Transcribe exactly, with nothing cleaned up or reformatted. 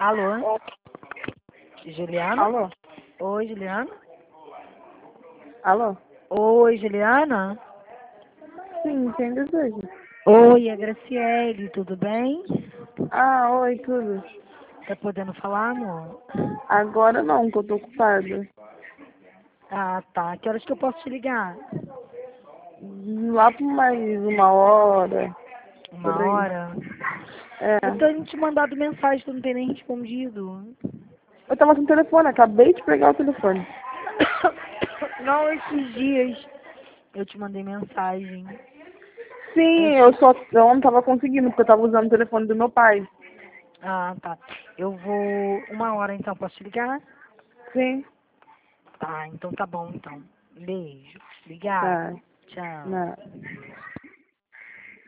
Alô? Juliana? Alô? Oi, Juliana? Alô? Oi, Juliana? Sim, quem deseja? Oi, é Graciele, tudo bem? Ah, oi, tudo. Tá podendo falar, amor? Agora não, que eu tô ocupada. Ah, tá. Que horas que eu posso te ligar? Lá por mais uma hora, Uma por aí. hora? É. Eu tenho te mandado mensagem, tu não tem nem respondido. Eu tava sem telefone, acabei de pegar o telefone. Não, esses dias eu te mandei mensagem. Sim, eu só eu não tava conseguindo, porque eu tava usando o telefone do meu pai. Ah, tá. Eu vou... Uma hora, então, posso te ligar? Sim. Tá, então tá bom, então. Beijo. Obrigada. Tá. Tchau. Não.